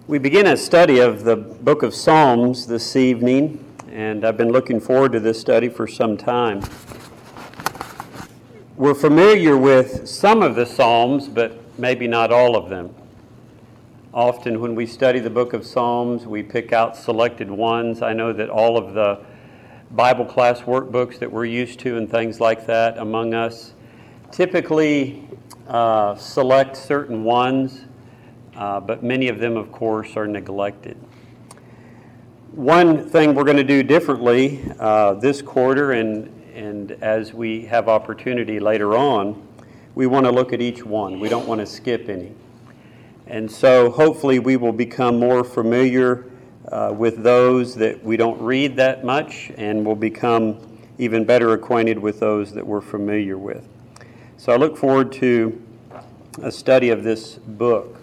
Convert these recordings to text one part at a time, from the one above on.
We begin a study of the book of Psalms this evening, and I've been looking forward to this study for some time. We're familiar with some of the Psalms, but maybe not all of them. Often when we study the book of Psalms, we pick out selected ones. I know that all of the Bible class workbooks that we're used to and things like that among us typically select certain ones. But many of them, of course, are neglected. One thing we're going to do differently this quarter and as we have opportunity later on, we want to look at each one. We don't want to skip any. And so hopefully we will become more familiar with those that we don't read that much, and will become even better acquainted with those that we're familiar with. So I look forward to a study of this book.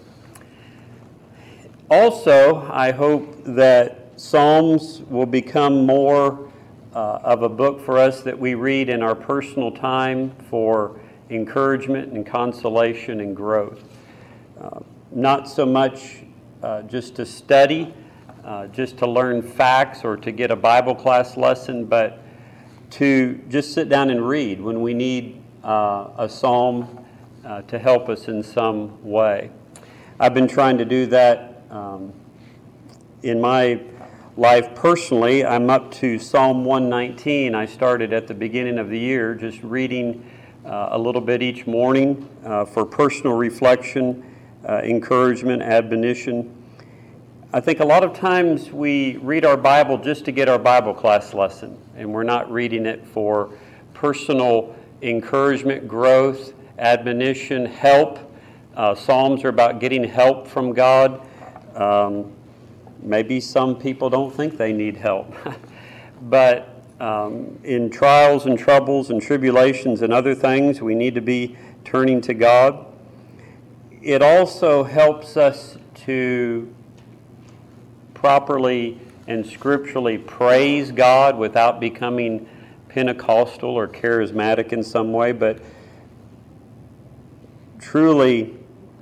Also, I hope that Psalms will become more of a book for us that we read in our personal time for encouragement and consolation and growth. Not so much just to study, just to learn facts or to get a Bible class lesson, but to just sit down and read when we need a psalm to help us in some way. I've been trying to do that in my life personally. I'm up to Psalm 119. I started at the beginning of the year just reading a little bit each morning for personal reflection, encouragement, admonition. I think a lot of times we read our Bible just to get our Bible class lesson, and we're not reading it for personal encouragement, growth, admonition, help. Psalms are about getting help from God. Maybe some people don't think they need help, but in trials and troubles and tribulations and other things, we need to be turning to God. It also helps us to properly and scripturally praise God without becoming Pentecostal or charismatic in some way, but truly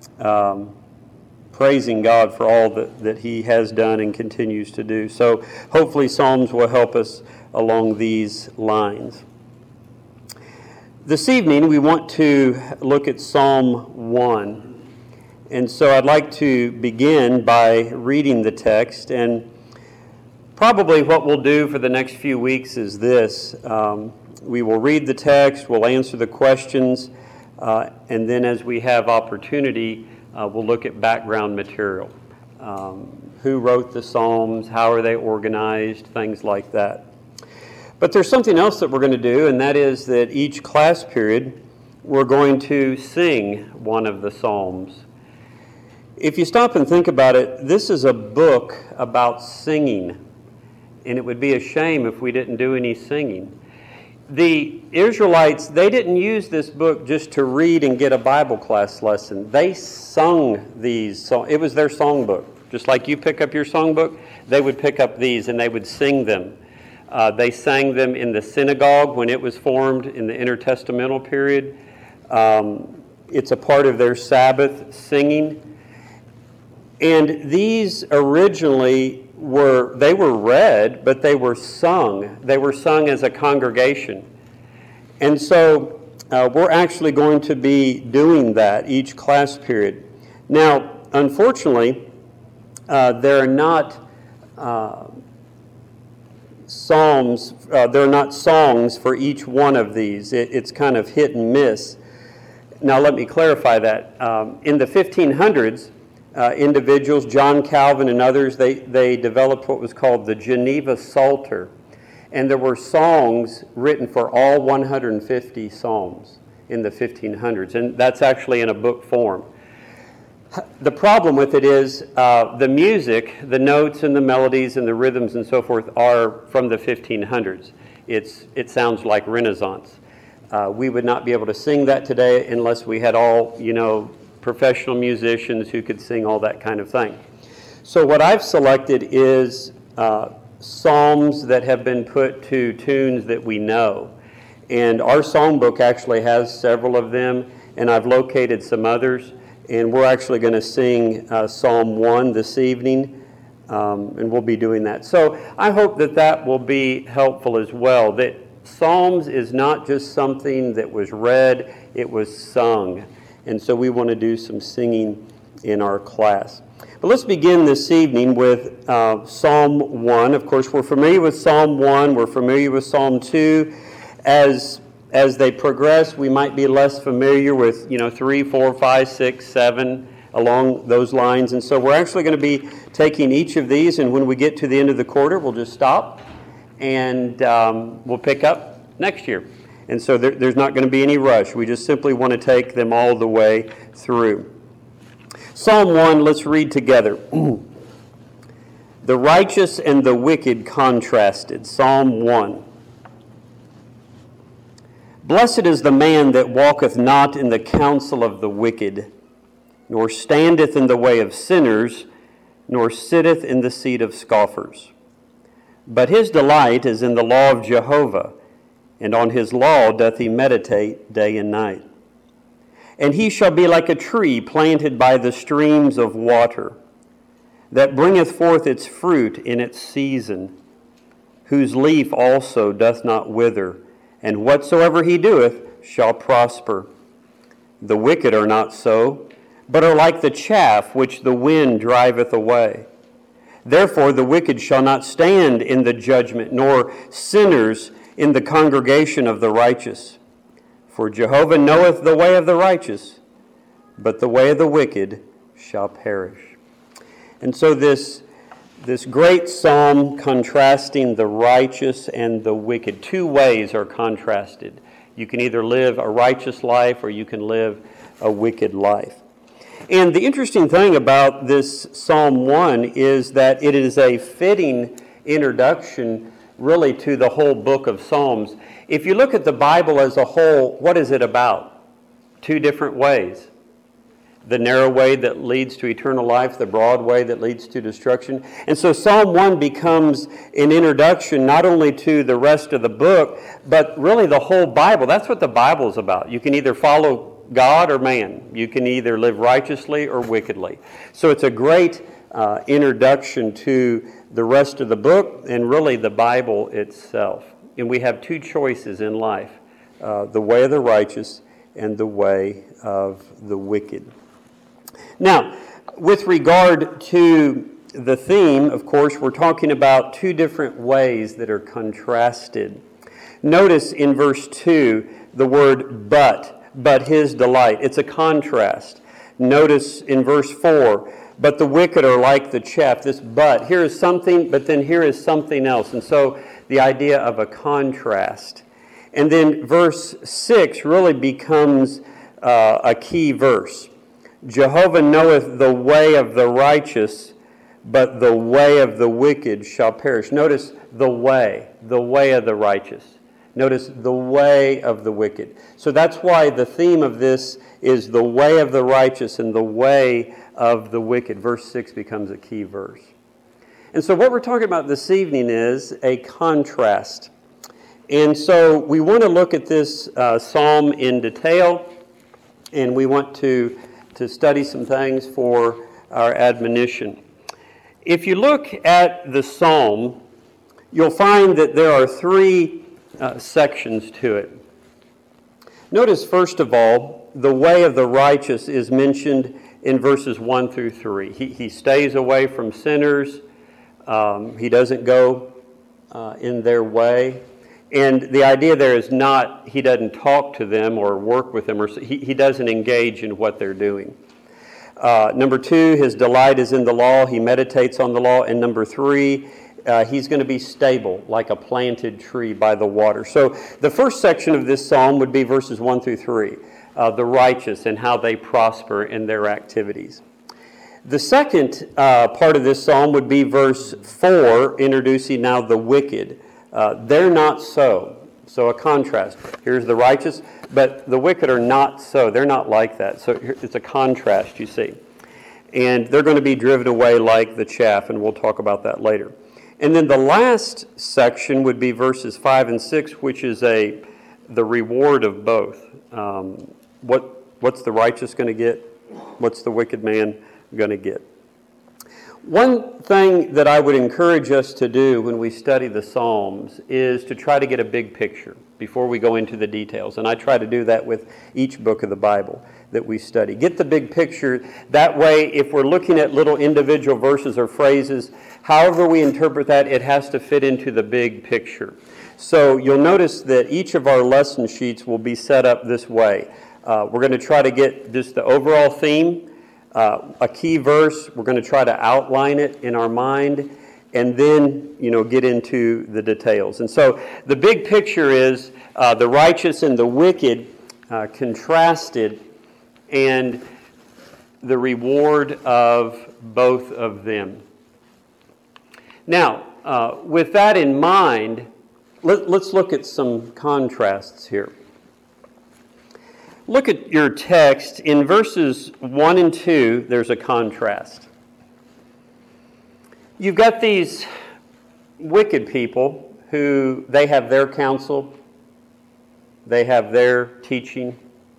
praising God for all that He has done and continues to do. So hopefully Psalms will help us along these lines. This evening we want to look at Psalm 1. And so I'd like to begin by reading the text. And probably what we'll do for the next few weeks is this. We will read the text, we'll answer the questions, and then as we have opportunity, we'll look at background material. Who wrote the Psalms? How are they organized? Things like that. But there's something else that we're going to do, and that is that each class period, we're going to sing one of the Psalms. If you stop and think about it, this is a book about singing, and it would be a shame if we didn't do any singing. The Israelites, they didn't use this book just to read and get a Bible class lesson. They sung these songs. It was their songbook. Just like you pick up your songbook, they would pick up these and they would sing them. They sang them in the synagogue when it was formed in the intertestamental period. It's a part of their Sabbath singing. And these originally were read, but they were sung. They were sung as a congregation. And so we're actually going to be doing that each class period. Now, unfortunately, there are not psalms. There are not songs for each one of these. It's kind of hit and miss. Now, let me clarify that. In the 1500s, individuals, John Calvin and others, they developed what was called the Geneva Psalter. And there were songs written for all 150 psalms in the 1500s. And that's actually in a book form. The problem with it is the music, the notes and the melodies and the rhythms and so forth are from the 1500s. It sounds like Renaissance. We would not be able to sing that today unless we had all, professional musicians who could sing all that kind of thing. So what I've selected is psalms that have been put to tunes that we know. And our songbook actually has several of them, and I've located some others. And we're actually going to sing Psalm 1 this evening, and we'll be doing that. So I hope that that will be helpful as well, that Psalms is not just something that was read, it was sung. And so we want to do some singing in our class. But let's begin this evening with Psalm 1. Of course, we're familiar with Psalm 1. We're familiar with Psalm 2. As they progress, we might be less familiar with, 3, 4, 5, 6, 7, along those lines. And so we're actually going to be taking each of these, and when we get to the end of the quarter, we'll just stop, and we'll pick up next year. And so there's not going to be any rush. We just simply want to take them all the way through. Psalm 1, let's read together. The righteous and the wicked contrasted. Psalm 1. Blessed is the man that walketh not in the counsel of the wicked, nor standeth in the way of sinners, nor sitteth in the seat of scoffers. But his delight is in the law of Jehovah, and on his law doth he meditate day and night. And he shall be like a tree planted by the streams of water, that bringeth forth its fruit in its season, whose leaf also doth not wither, and whatsoever he doeth shall prosper. The wicked are not so, but are like the chaff which the wind driveth away. Therefore the wicked shall not stand in the judgment, nor sinners in the congregation of the righteous. For Jehovah knoweth the way of the righteous, but the way of the wicked shall perish. And so this great psalm contrasting the righteous and the wicked. Two ways are contrasted. You can either live a righteous life or you can live a wicked life. And the interesting thing about this Psalm 1 is that it is a fitting introduction really to the whole book of Psalms. If you look at the Bible as a whole, what is it about? Two different ways. The narrow way that leads to eternal life, the broad way that leads to destruction. And so Psalm 1 becomes an introduction not only to the rest of the book, but really the whole Bible. That's what the Bible is about. You can either follow God or man. You can either live righteously or wickedly. So it's a great introduction to the rest of the book and really the Bible itself. And we have two choices in life, the way of the righteous and the way of the wicked. Now, with regard to the theme, of course, we're talking about two different ways that are contrasted. Notice in verse 2 the word but his delight. It's a contrast. Notice in verse 4, but the wicked are like the chaff. This but, here is something, but then here is something else. And so the idea of a contrast. And then verse 6 really becomes a key verse. Jehovah knoweth the way of the righteous, but the way of the wicked shall perish. Notice the way of the righteous. Notice the way of the wicked. So that's why the theme of this is the way of the righteous and the way of the wicked. Verse 6 becomes a key verse. And so what we're talking about this evening is a contrast. And so we want to look at this psalm in detail, and we want to study some things for our admonition. If you look at the psalm, you'll find that there are three sections to it. Notice, first of all, the way of the righteous is mentioned in verses 1 through 3. He stays away from sinners. He doesn't go in their way. And the idea there is not he doesn't talk to them or work with them, or he doesn't engage in what they're doing. Number 2, his delight is in the law. He meditates on the law. And number 3, he's going to be stable like a planted tree by the water. So the first section of this psalm would be verses 1 through 3, the righteous and how they prosper in their activities. The second part of this psalm would be verse 4, introducing now the wicked. They're not so. So a contrast. Here's the righteous, but the wicked are not so. They're not like that. So it's a contrast, you see. And they're going to be driven away like the chaff, and we'll talk about that later. And then the last section would be verses 5 and 6, which is the reward of both. What's the righteous going to get? What's the wicked man going to get? One thing that I would encourage us to do when we study the Psalms is to try to get a big picture before we go into the details. And I try to do that with each book of the Bible that we study. Get the big picture. That way, if we're looking at little individual verses or phrases, however we interpret that, it has to fit into the big picture. So you'll notice that each of our lesson sheets will be set up this way. We're going to try to get just the overall theme, a key verse. We're going to try to outline it in our mind, and then, get into the details. And so the big picture is the righteous and the wicked contrasted, and the reward of both of them. Now, with that in mind, let's look at some contrasts here. Look at your text. In verses 1 and 2, there's a contrast. You've got these wicked people who they have their counsel, they have their teaching,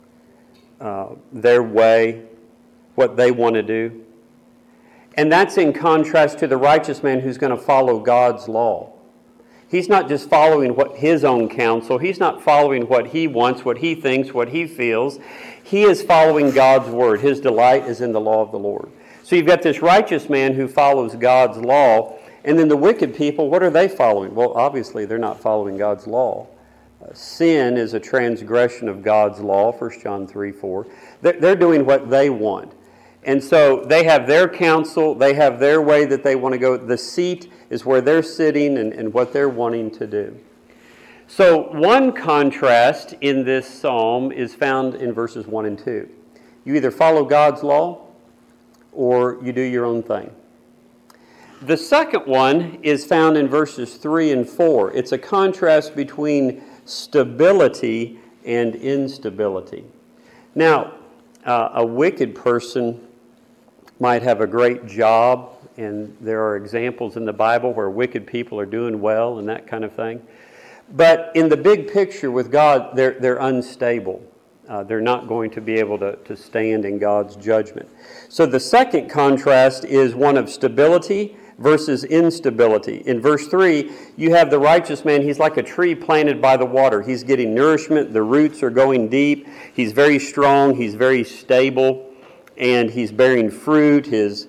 their way, what they want to do. And that's in contrast to the righteous man who's going to follow God's law. He's not just following his own counsel. He's not following what he wants, what he thinks, what he feels. He is following God's word. His delight is in the law of the Lord. So you've got this righteous man who follows God's law, and then the wicked people, what are they following? Well, obviously they're not following God's law. Sin is a transgression of God's law, 1 John 3:4. They're doing what they want. And so they have their counsel, they have their way that they want to go. The seat is where they're sitting and what they're wanting to do. So one contrast in this psalm is found in verses 1 and 2. You either follow God's law or you do your own thing. The second one is found in verses 3 and 4. It's a contrast between stability and instability. Now, a wicked person might have a great job, and there are examples in the Bible where wicked people are doing well and that kind of thing. But in the big picture with God, they're unstable. They're not going to be able to stand in God's judgment. So the second contrast is one of stability versus instability. In verse 3, you have the righteous man. He's like a tree planted by the water. He's getting nourishment. The roots are going deep. He's very strong. He's very stable. And he's bearing fruit. He's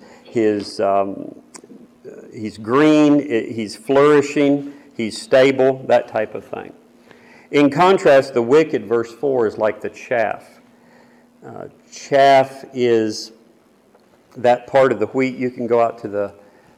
green. He's flourishing. He's stable. That type of thing. In contrast, the wicked, verse 4, is like the chaff. Chaff is that part of the wheat. You can go out to the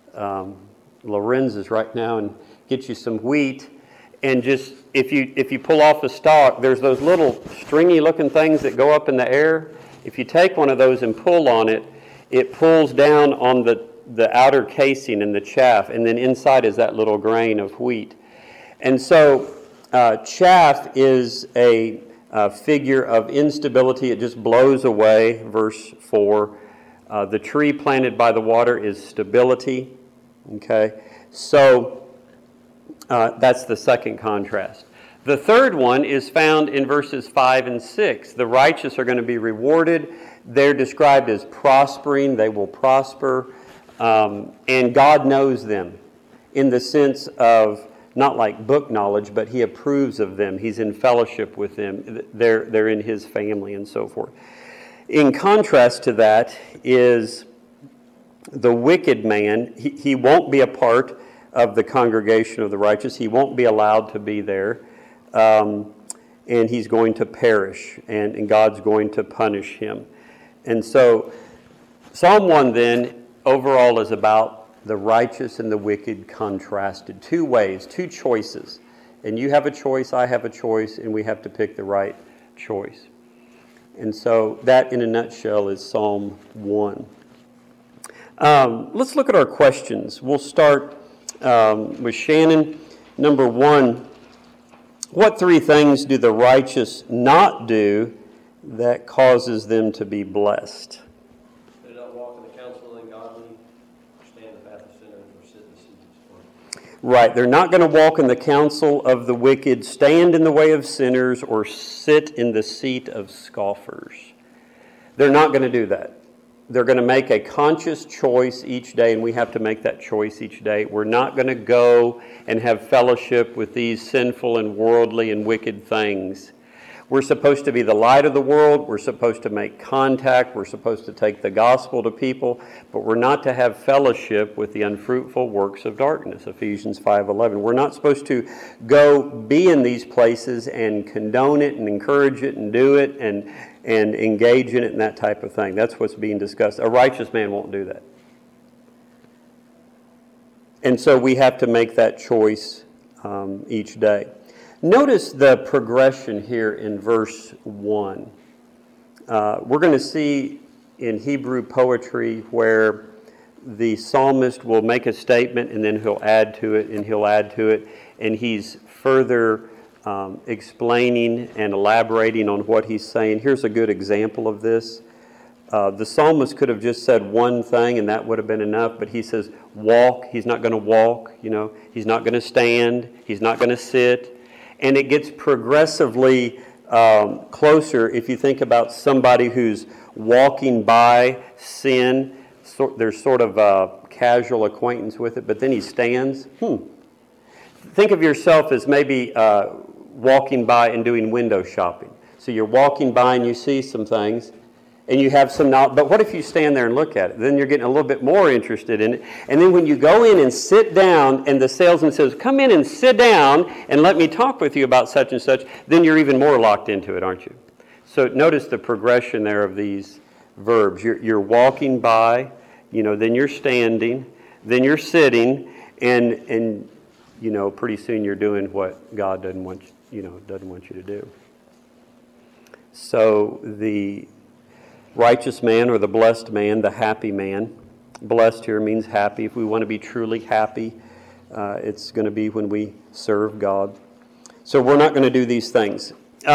Lorenz's right now and get you some wheat, and just if you pull off the stalk, there's those little stringy looking things that go up in the air. If you take one of those and pull on it, it pulls down on the outer casing and the chaff, and then inside is that little grain of wheat. And so chaff is a figure of instability. It just blows away, verse 4. The tree planted by the water is stability. Okay, so that's the second contrast. The third one is found in verses 5 and 6. The righteous are going to be rewarded. They're described as prospering. They will prosper. And God knows them in the sense of not like book knowledge, but He approves of them. He's in fellowship with them. They're in His family and so forth. In contrast to that is the wicked man. He won't be a part of the congregation of the righteous. He won't be allowed to be there. And he's going to perish, and God's going to punish him. And so Psalm 1 then overall is about the righteous and the wicked contrasted. Two ways, two choices. And you have a choice, I have a choice, and we have to pick the right choice. And so that in a nutshell is Psalm 1. Let's look at our questions. We'll start with Shannon. Number 1, what 3 things do the righteous not do that causes them to be blessed? They do not walk in the counsel of the ungodly, stand in the path of sinners, or sit in the seat of scornful. Right, they're not going to walk in the counsel of the wicked, stand in the way of sinners, or sit in the seat of scoffers. They're not going to do that. They're going to make a conscious choice each day, and we have to make that choice each day. We're not going to go and have fellowship with these sinful and worldly and wicked things. We're supposed to be the light of the world. We're supposed to make contact. We're supposed to take the gospel to people, but we're not to have fellowship with the unfruitful works of darkness, Ephesians 5:11. We're not supposed to go be in these places and condone it and encourage it and do it and engage in it and that type of thing. That's what's being discussed. A righteous man won't do that. And so we have to make that choice each day. Notice the progression here in verse 1. We're going to see in Hebrew poetry where the psalmist will make a statement and then he'll add to it and he'll add to it, and he's further explaining and elaborating on what he's saying. Here's a good example of this. The psalmist could have just said one thing and that would have been enough, but he says walk. He's not going to walk, he's not going to stand, he's not going to sit. And it gets progressively closer if you think about somebody who's walking by sin. There's sort of a casual acquaintance with it, but then he stands. Think of yourself as maybe walking by and doing window shopping. So you're walking by and you see some things, and you have some knowledge. But what if you stand there and look at it? Then you're getting a little bit more interested in it. And then when you go in and sit down and the salesman says, come in and sit down and let me talk with you about such and such, then you're even more locked into it, aren't you? So notice the progression there of these verbs. You're walking by, then you're standing, then you're sitting, and pretty soon you're doing what God doesn't want you to do. So the righteous man or the blessed man, the happy man. Blessed here means happy. If we want to be truly happy, it's going to be when we serve God. So we're not going to do these things.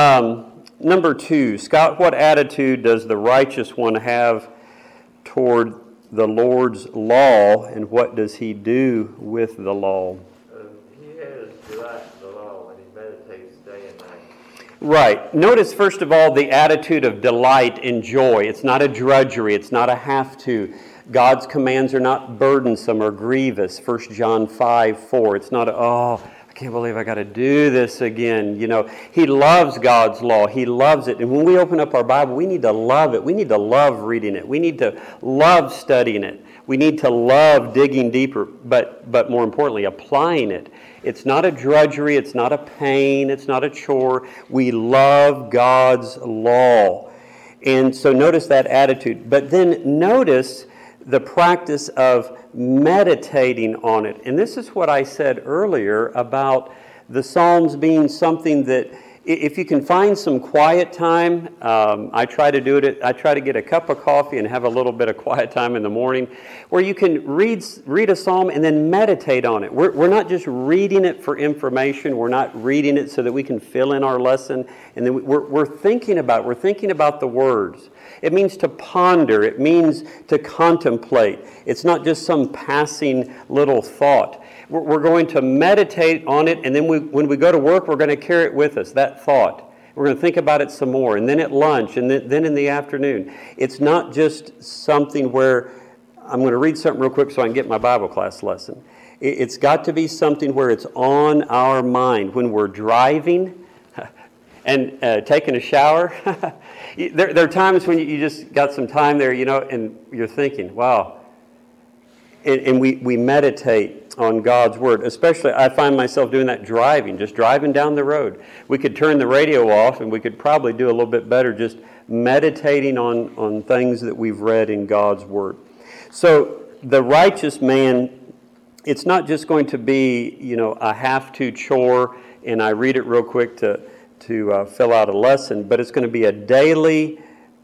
Number 2, Scott, what attitude does the righteous one have toward the Lord's law, and what does he do with the law? He has delight in the law, and he meditates day and night. Right. Notice, first of all, the attitude of delight and joy. It's not a drudgery. It's not a have to. God's commands are not burdensome or grievous. 1 John 5:4. It's not, I can't believe I got to do this again. He loves God's law. He loves it. And when we open up our Bible, we need to love it. We need to love reading it. We need to love studying it. We need to love digging deeper, but more importantly, applying it. It's not a drudgery. It's not a pain. It's not a chore. We love God's law. And so notice that attitude. But then notice the practice of meditating on it. And this is what I said earlier about the Psalms being something that if you can find some quiet time, I try to do it. I try to get a cup of coffee and have a little bit of quiet time in the morning where you can read a psalm and then meditate on it. We're not just reading it for information. We're not reading it so that we can fill in our lesson. And then we're thinking about it. We're thinking about the words. It means to ponder. It means to contemplate. It's not just some passing little thought. We're going to meditate on it, and then when we go to work, we're going to carry it with us, that thought. We're going to think about it some more, and then at lunch, and then in the afternoon. It's not just something where I'm going to read something real quick so I can get my Bible class lesson. It's got to be something where it's on our mind. When we're driving and taking a shower, there are times when you just got some time there, and you're thinking, wow. And we meditate on God's Word. Especially, I find myself doing that just driving down the road. We could turn the radio off, and we could probably do a little bit better just meditating on things that we've read in God's Word. So the righteous man, it's not just going to be, a have-to chore, and I read it real quick to fill out a lesson, but it's going to be a daily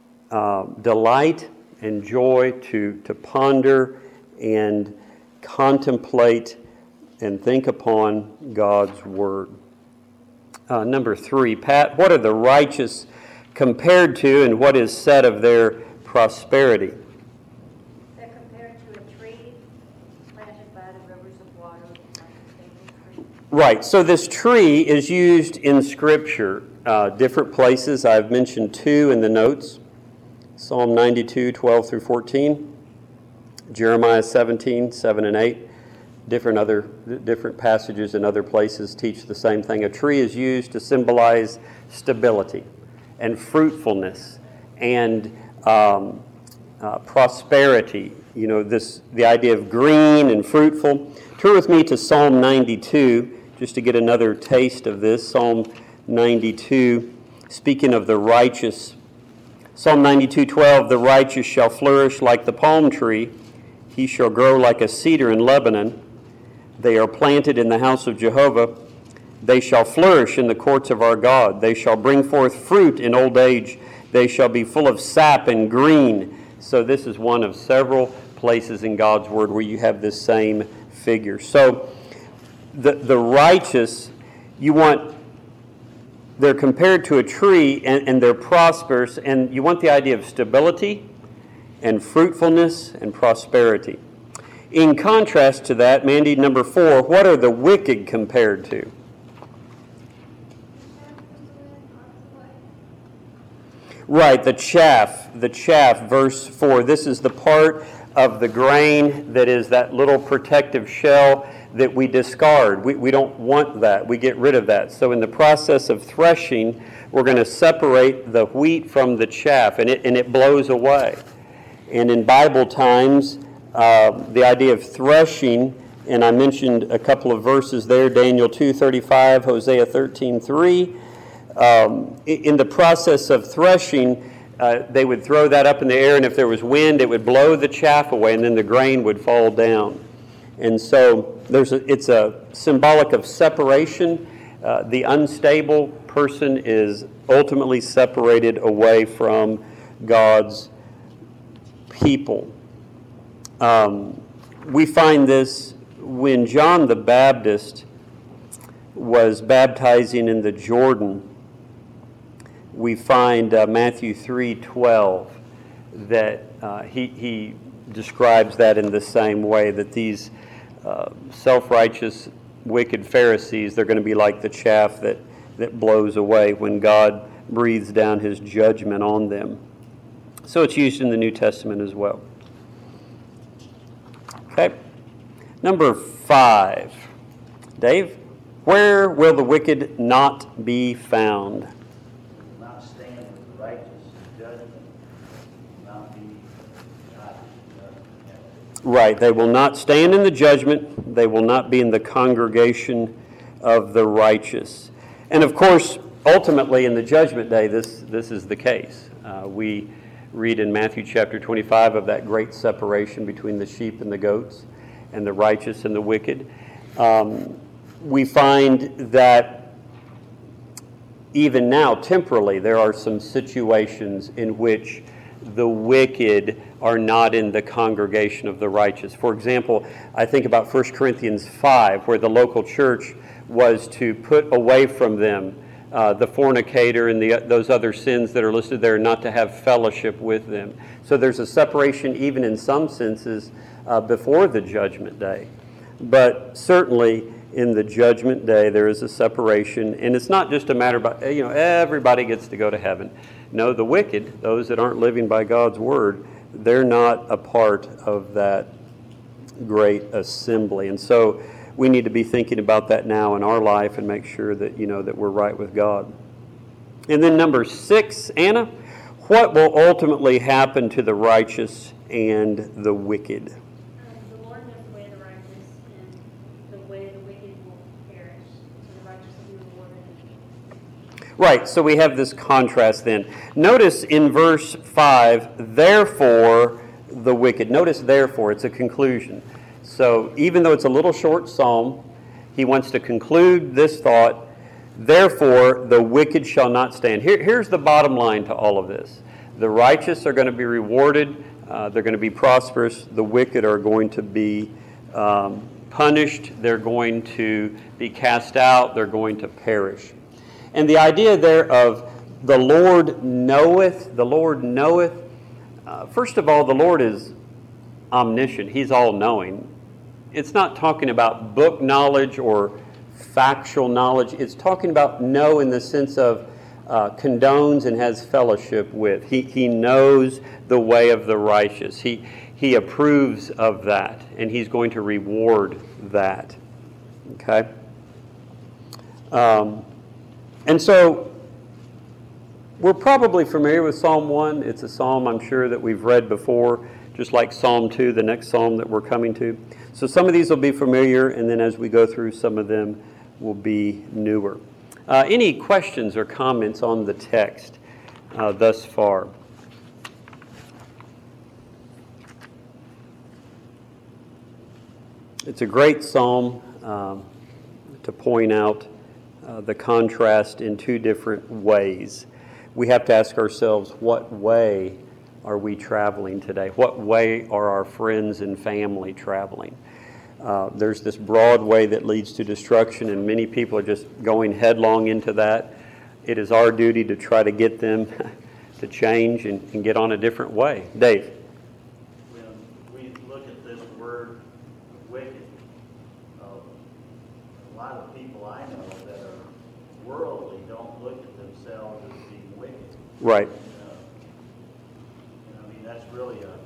delight and joy to ponder and contemplate and think upon God's Word. Number 3, Pat, what are the righteous compared to, and what is said of their prosperity? They're compared to a tree planted by the rivers of water. Right, so this tree is used in Scripture, different places. I've mentioned 2 in the notes. Psalm 92, 12 through 14, Jeremiah 17, 7 and 8. Different passages in other places teach the same thing. A tree is used to symbolize stability and fruitfulness and prosperity. You know, the idea of green and fruitful. Turn with me to Psalm 92, just to get another taste of this. Psalm 92, speaking of the righteous. Psalm 92:12, the righteous shall flourish like the palm tree. He shall grow like a cedar in Lebanon. They are planted in the house of Jehovah. They shall flourish in the courts of our God. They shall bring forth fruit in old age. They shall be full of sap and green. So this is one of several places in God's Word where you have this same figure. So the righteous, they're compared to a tree and they're prosperous, and you want the idea of stability and fruitfulness and prosperity. In contrast to that, Mandy, number 4, what are the wicked compared to? Right, the chaff, verse 4. This is the part of the grain that is that little protective shell that we discard. We don't want that. We get rid of that. So in the process of threshing, we're going to separate the wheat from the chaff, and it blows away. And in Bible times, the idea of threshing, and I mentioned a couple of verses there, Daniel 2:35, Hosea 13:3. In the process of threshing, they would throw that up in the air, and if there was wind, it would blow the chaff away, and then the grain would fall down. And so it's a symbolic of separation. The unstable person is ultimately separated away from God's people. We find this when John the Baptist was baptizing in the Jordan. We find Matthew 3:12 that he describes that in the same way, that these self-righteous, wicked Pharisees, they're going to be like the chaff that blows away when God breathes down his judgment on them. So it's used in the New Testament as well. Okay. Number 5. Dave, where will the wicked not be found? Not stand with the righteous in judgment, not be Right. They will not stand in the judgment. They will not be in the congregation of the righteous. And of course, ultimately in the judgment day, this is the case. We read in Matthew chapter 25 of that great separation between the sheep and the goats, and the righteous and the wicked. We find that even now, temporally, there are some situations in which the wicked are not in the congregation of the righteous. For example, I think about 1 Corinthians 5, where the local church was to put away from them the fornicator and those other sins that are listed there, not to have fellowship with them. So there's a separation even in some senses before the judgment day. But certainly in the judgment day there is a separation, and it's not just a matter of, everybody gets to go to heaven. No, the wicked, those that aren't living by God's word, they're not a part of that great assembly. And so we need to be thinking about that now in our life and make sure that, that we're right with God. And then number 6, Anna, what will ultimately happen to the righteous and the wicked? The Lord knows the way of the righteous, and the way of the wicked will perish. So the righteous will be rewarded. Right, so we have this contrast then. Notice in verse 5, therefore the wicked. Notice therefore, it's a conclusion. So even though it's a little short psalm, he wants to conclude this thought, therefore the wicked shall not stand. Here's the bottom line to all of this. The righteous are going to be rewarded, they're going to be prosperous, the wicked are going to be punished, they're going to be cast out, they're going to perish. And the idea there of the Lord knoweth, first of all, the Lord is omniscient, he's all-knowing. It's not talking about book knowledge or factual knowledge. It's talking about know in the sense of condones and has fellowship with. He knows the way of the righteous. He approves of that, and he's going to reward that. Okay? And so we're probably familiar with Psalm 1. It's a psalm I'm sure that we've read before, just like Psalm 2, the next psalm that we're coming to. So some of these will be familiar, and then as we go through, some of them will be newer. Any questions or comments on the text thus far? It's a great psalm to point out the contrast in two different ways. We have to ask ourselves, what way are we traveling today? What way are our friends and family traveling? There's this broad way that leads to destruction, and many people are just going headlong into that. It is our duty to try to get them to change and get on a different way. Dave? When we look at this word wicked, a lot of people I know that are worldly don't look at themselves as being wicked. Right. I mean, that's really it's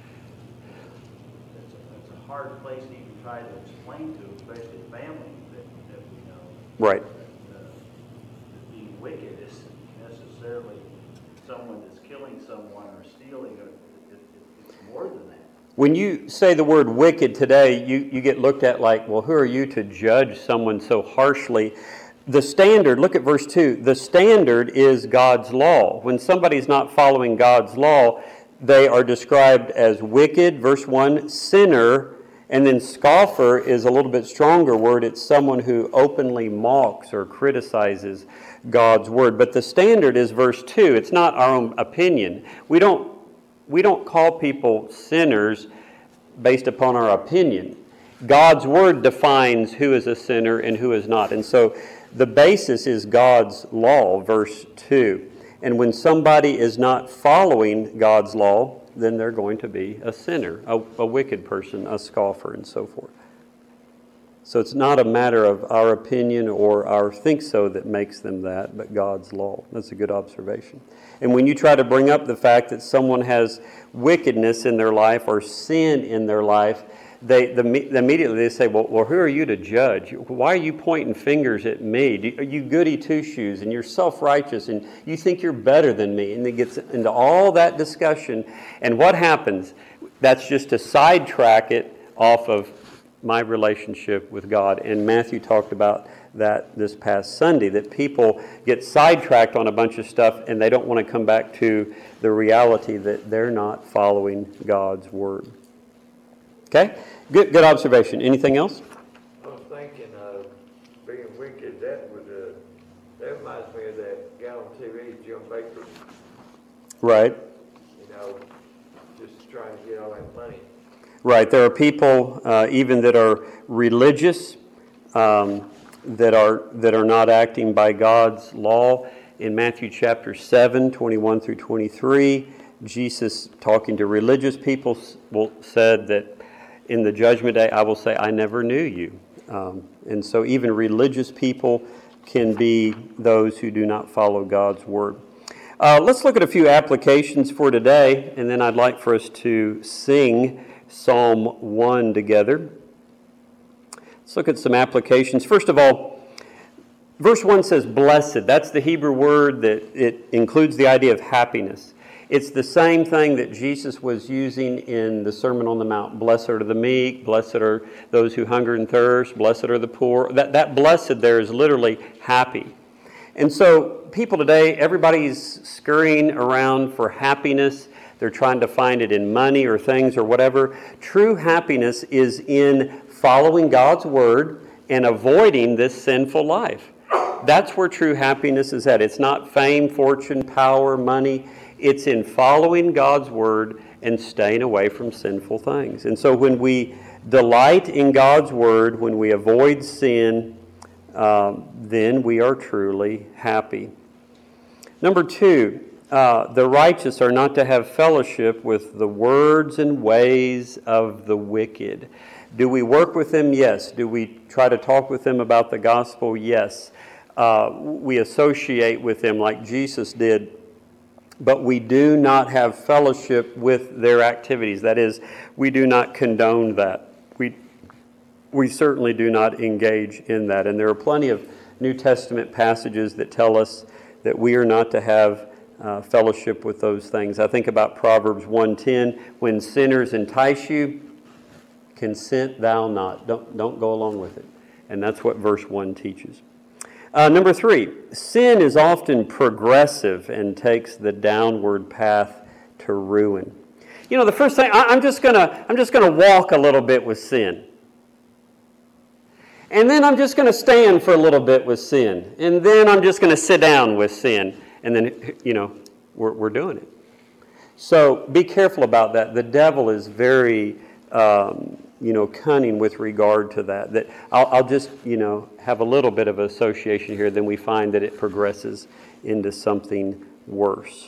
a hard place to even try to explain to, especially family that we know. Right. That being wicked isn't necessarily someone that's killing someone or stealing. It's more than that. When you say the word wicked today, you get looked at like, well, who are you to judge someone so harshly? The standard, look at verse 2, the standard is God's law. When somebody's not following God's law, they are described as wicked, verse 1, sinner, and then scoffer is a little bit stronger word. It's someone who openly mocks or criticizes God's word. But the standard is verse 2. It's not our own opinion. We don't call people sinners based upon our opinion. God's word defines who is a sinner and who is not. And so the basis is God's law, verse 2. And when somebody is not following God's law, then they're going to be a sinner, a wicked person, a scoffer, and so forth. So it's not a matter of our opinion or our think so that makes them that, but God's law. That's a good observation. And when you try to bring up the fact that someone has wickedness in their life or sin in their life, immediately they say, well, who are you to judge? Why are you pointing fingers at me? Are you goody two-shoes and you're self-righteous and you think you're better than me? And it gets into all that discussion. And what happens? That's just to sidetrack it off of my relationship with God. And Matthew talked about that this past Sunday, that people get sidetracked on a bunch of stuff and they don't want to come back to the reality that they're not following God's word. Okay? Good observation. Anything else? I was thinking being wicked, that reminds me of that guy on TV, Jim Baker, Right. just trying to get all that money. Right. There are people even that are religious that are not acting by God's law. In Matthew chapter 7, 21 through 23, Jesus, talking to religious people, said that in the judgment day, I will say, I never knew you. And so even religious people can be those who do not follow God's word. Let's look at a few applications for today, and then I'd like for us to sing Psalm 1 together. Let's look at some applications. First of all, verse 1 says blessed. That's the Hebrew word that it includes the idea of happiness. It's the same thing that Jesus was using in the Sermon on the Mount. Blessed are the meek, blessed are those who hunger and thirst, blessed are the poor. That blessed there is literally happy. And so people today, everybody's scurrying around for happiness. They're trying to find it in money or things or whatever. True happiness is in following God's word and avoiding this sinful life. That's where true happiness is at. It's not fame, fortune, power, money. It's in following God's word and staying away from sinful things. And so when we delight in God's word, when we avoid sin, then we are truly happy. Number 2, the righteous are not to have fellowship with the words and ways of the wicked. Do we work with them? Yes. Do we try to talk with them about the gospel? Yes. we associate with them like Jesus did, but we do not have fellowship with their activities. That is, we do not condone that. We certainly do not engage in that. And there are plenty of New Testament passages that tell us that we are not to have fellowship with those things. I think about Proverbs 1:10, when sinners entice you, consent thou not. Don't go along with it. And that's what verse 1 teaches. Number 3, sin is often progressive and takes the downward path to ruin. You know, the first thing, I'm just gonna walk a little bit with sin. And then I'm just going to stand for a little bit with sin. And then I'm just going to sit down with sin. And then, you know, we're doing it. So be careful about that. The devil is very, cunning with regard to that. That I'll just, have a little bit of association here. Then we find that it progresses into something worse.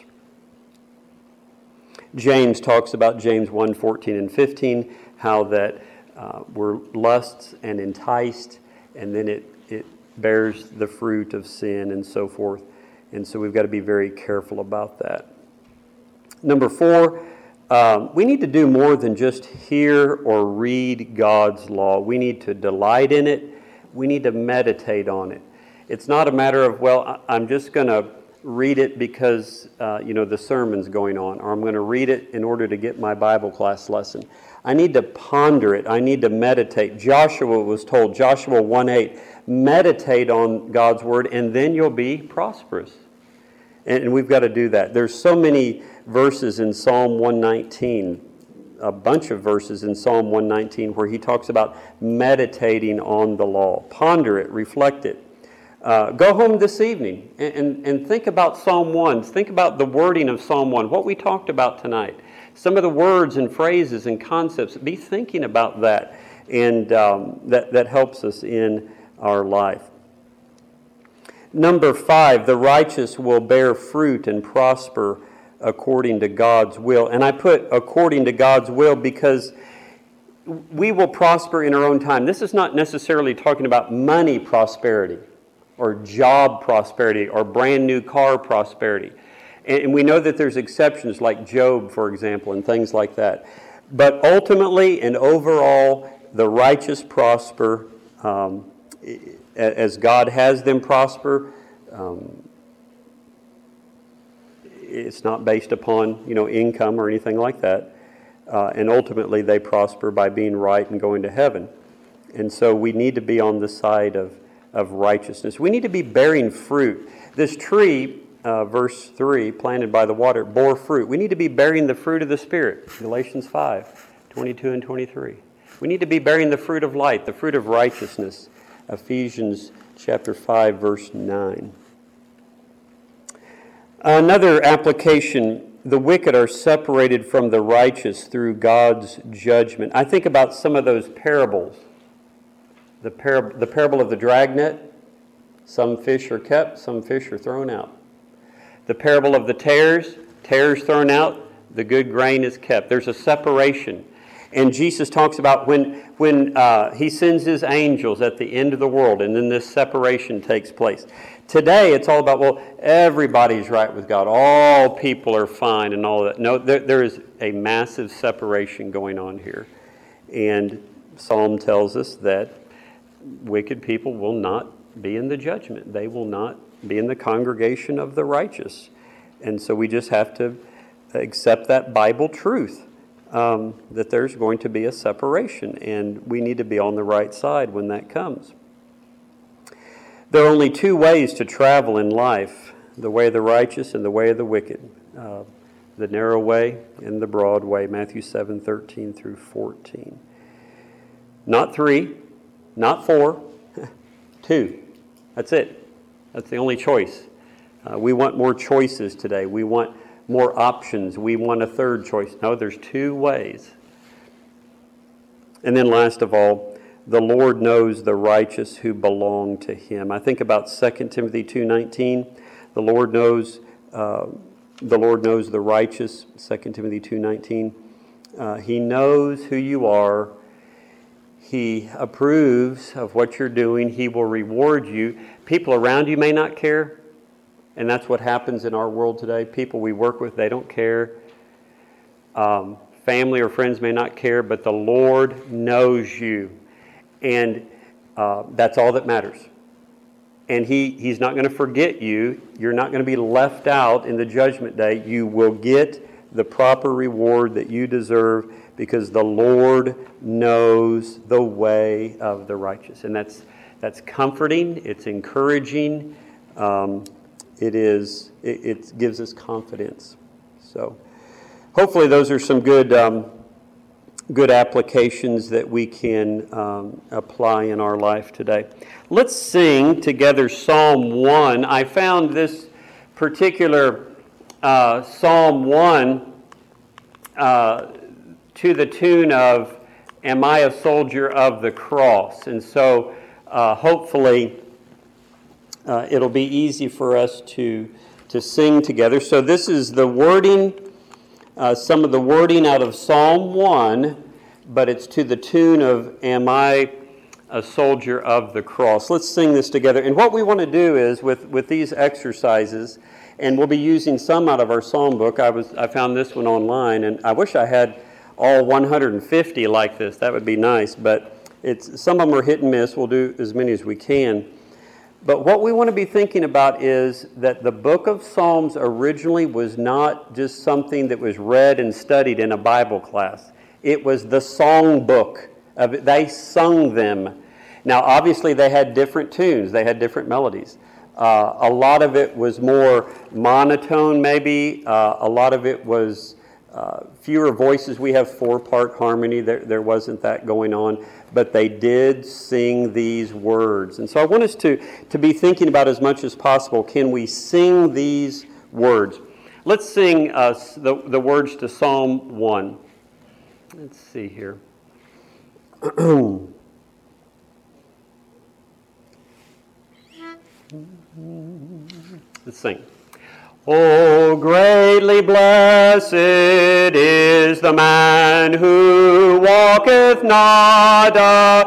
James talks about James 1:14 and 15, how that we're lusts and enticed, and then it bears the fruit of sin and so forth. And so we've got to be very careful about that. Number 4, we need to do more than just hear or read God's law. We need to delight in it. We need to meditate on it. It's not a matter of, well, I'm just going to read it because, the sermon's going on, or I'm going to read it in order to get my Bible class lesson. I need to ponder it. I need to meditate. Joshua was told, Joshua 1:8, meditate on God's word and then you'll be prosperous. And we've got to do that. There's so many verses in Psalm 119, a bunch of verses in Psalm 119 where he talks about meditating on the law. Ponder it, reflect it. Go home this evening and think about Psalm 1. Think about the wording of Psalm 1, what we talked about tonight. Some of the words and phrases and concepts, be thinking about that, and that helps us in our life. Number 5, the righteous will bear fruit and prosper according to God's will. And I put according to God's will because we will prosper in our own time. This is not necessarily talking about money prosperity or job prosperity or brand new car prosperity. And we know that there's exceptions like Job, for example, and things like that. But ultimately and overall, the righteous prosper as God has them prosper. It's not based upon, income or anything like that. And ultimately, they prosper by being right and going to heaven. And so we need to be on the side of righteousness. We need to be bearing fruit. This tree, verse 3, planted by the water, bore fruit. We need to be bearing the fruit of the Spirit, Galatians 5:22 and 23. We need to be bearing the fruit of light, the fruit of righteousness, Ephesians chapter 5, verse 9. Another application, the wicked are separated from the righteous through God's judgment. I think about some of those parables. The parable of the dragnet, some fish are kept, some fish are thrown out. The parable of the tares thrown out, the good grain is kept. There's a separation. And Jesus talks about when he sends his angels at the end of the world, and then this separation takes place. Today, it's all about, well, everybody's right with God. All people are fine and all that. No, there is a massive separation going on here. And Psalm tells us that wicked people will not be in the judgment. They will not be in the congregation of the righteous. And so we just have to accept that Bible truth, that there's going to be a separation, and we need to be on the right side when that comes. There are only two ways to travel in life, the way of the righteous and the way of the wicked, the narrow way and the broad way, Matthew 7:13 through 14. Not 3, not 4, 2. That's it. That's the only choice. We want more choices today. We want more options. We want a third choice. No, there's 2 ways. And then last of all, the Lord knows the righteous who belong to him. I think about 2 Timothy 2:19. The Lord knows the righteous, 2 Timothy 2:19. He knows who you are. He approves of what you're doing. He will reward you. People around you may not care, and that's what happens in our world today. People we work with, they don't care. Family or friends may not care, but the Lord knows you, and that's all that matters. And He's not going to forget you. You're not going to be left out in the judgment day. You will get the proper reward that you deserve, because the Lord knows the way of the righteous. And that's comforting, it's encouraging, it gives us confidence. So hopefully those are some good applications that we can apply in our life today. Let's sing together Psalm 1. I found this particular Psalm 1 to the tune of Am I a Soldier of the Cross? And so hopefully it'll be easy for us to sing together. So this is the wording, some of the wording out of Psalm 1, but it's to the tune of Am I a Soldier of the Cross? Let's sing this together. And what we want to do is with these exercises, and we'll be using some out of our psalm book. I found this one online, and I wish I had all 150 like this. That would be nice, but some of them are hit and miss. We'll do as many as we can. But what we want to be thinking about is that the book of Psalms originally was not just something that was read and studied in a Bible class. It was the song book. They sung them. Now, obviously, they had different tunes. They had different melodies. A lot of it was more monotone, maybe. A lot of it was fewer voices. We have 4-part harmony. There wasn't that going on. But they did sing these words. And so I want us to be thinking about as much as possible, can we sing these words? Let's sing the words to Psalm 1. Let's see here. Let's sing. Oh, greatly blessed is the man who walketh not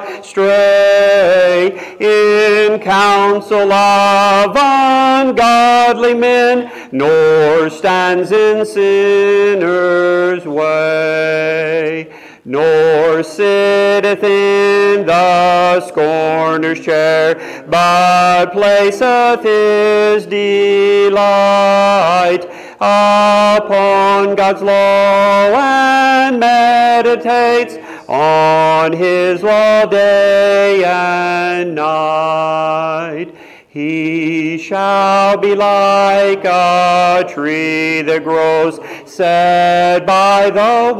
astray in counsel of ungodly men, nor stands in sinners' way, nor sitteth in the scorner's chair, but placeth his delight upon God's law, and meditates on his law day and night. He shall be like a tree that grows set by the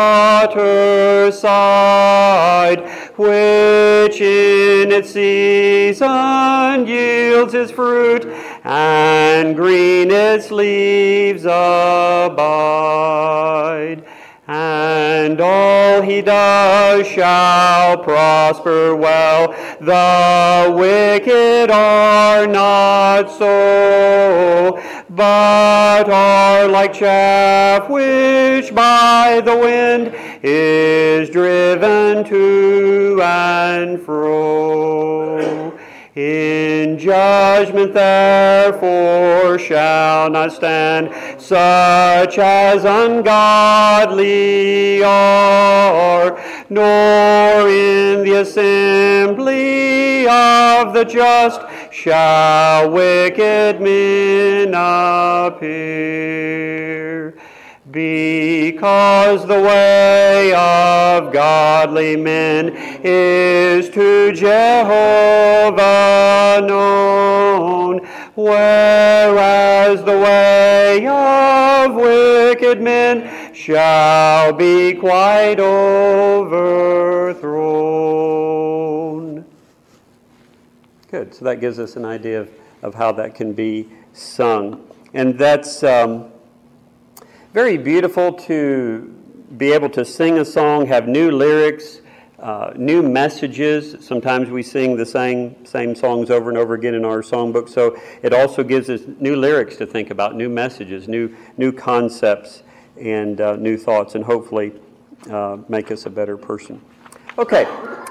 waterside, which in its season yields its fruit, and green its leaves abide. And all he does shall prosper well. The wicked are not so, but are like chaff which by the wind is driven to and fro. In judgment therefore shall not stand such as ungodly are, nor in the assembly of the just shall wicked men appear. Because the way of godly men is to Jehovah known, whereas the way of wicked men shall be quite overthrown. Good. So that gives us an idea of how that can be sung. And that's very beautiful to be able to sing a song, have new lyrics, new messages. Sometimes we sing the same songs over and over again in our songbook. So it also gives us new lyrics to think about, new messages, new concepts, and new thoughts, and hopefully make us a better person. Okay,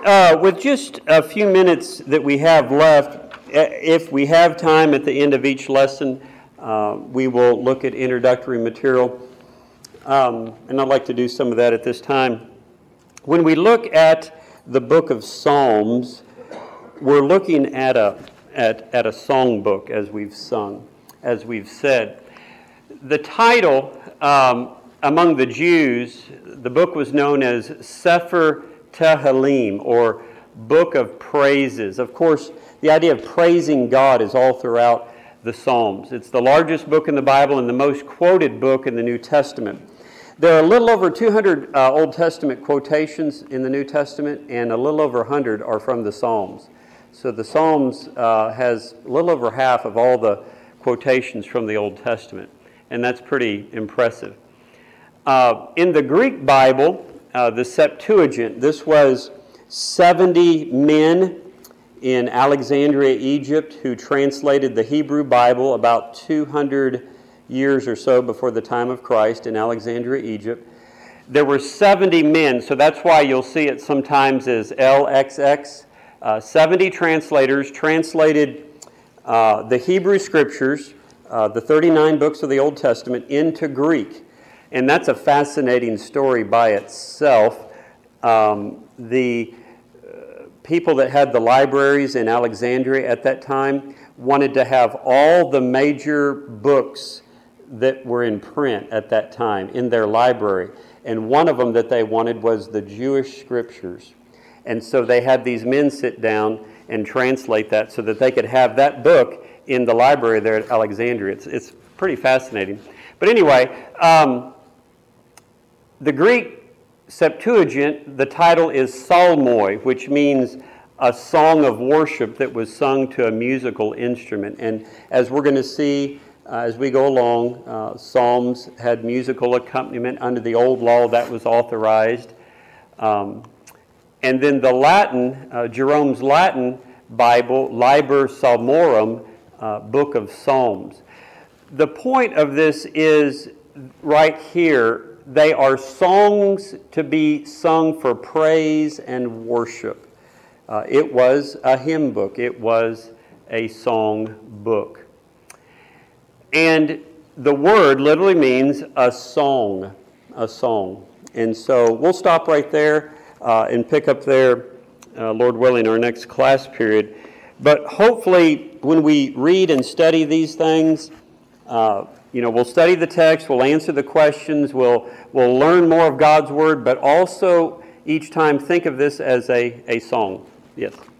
With just a few minutes that we have left, if we have time at the end of each lesson, we will look at introductory material. And I'd like to do some of that at this time. When we look at the book of Psalms, we're looking at a songbook, as we've sung, as we've said. The title, among the Jews, the book was known as Sefer Tehillim, or Book of Praises. Of course, the idea of praising God is all throughout the Psalms. It's the largest book in the Bible and the most quoted book in the New Testament. There are a little over 200 Old Testament quotations in the New Testament, and a little over 100 are from the Psalms. So the Psalms has a little over half of all the quotations from the Old Testament, and that's pretty impressive. In the Greek Bible, the Septuagint, this was 70 men in Alexandria, Egypt, who translated the Hebrew Bible about 200 years or so before the time of Christ in Alexandria, Egypt. There were 70 men, so that's why you'll see it sometimes as LXX. 70 translators translated the Hebrew Scriptures, the 39 books of the Old Testament, into Greek. And that's a fascinating story by itself. The people that had the libraries in Alexandria at that time wanted to have all the major books that were in print at that time in their library. And one of them that they wanted was the Jewish Scriptures. And so they had these men sit down and translate that so that they could have that book in the library there at Alexandria. It's pretty fascinating. But anyway, the Greek Septuagint, the title is psalmoi, which means a song of worship that was sung to a musical instrument. And as we're going to see as we go along, psalms had musical accompaniment. Under the old law, that was authorized. And then the Latin, Jerome's Latin Bible, Liber Psalmorum, Book of Psalms. The point of this is right here. They are songs to be sung for praise and worship. It was a hymn book. It was a song book. And the word literally means a song, a song. And so we'll stop right there and pick up there, Lord willing, our next class period. But hopefully when we read and study these things, we'll study the text, we'll answer the questions, we'll learn more of God's Word, but also each time think of this as a song. Yes?